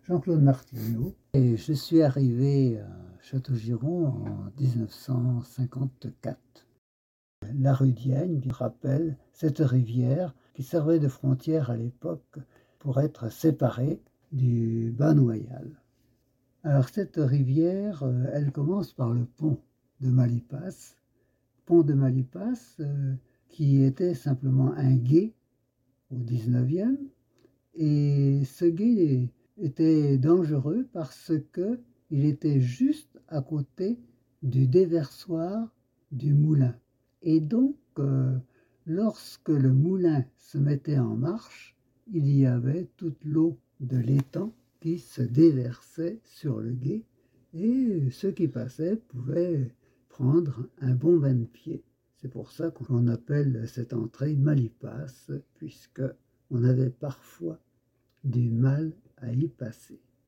Jean-Claude Martineau et je suis arrivé à Châteaugiron en 1954. La rue Dienne rappelle cette rivière qui servait de frontière à l'époque pour être séparée du Bas-Noyal. Alors cette rivière, elle commence par le pont de Malipas, qui était simplement un gué au 19e. Et ce gué était dangereux parce qu'il était juste à côté du déversoir du moulin. Et donc, lorsque le moulin se mettait en marche, il y avait toute l'eau de l'étang qui se déversait sur le gué et ceux qui passaient pouvaient prendre un bon bain de pied. C'est pour ça qu'on appelle cette entrée Malipas, puisque on avait parfois du mal à y passer.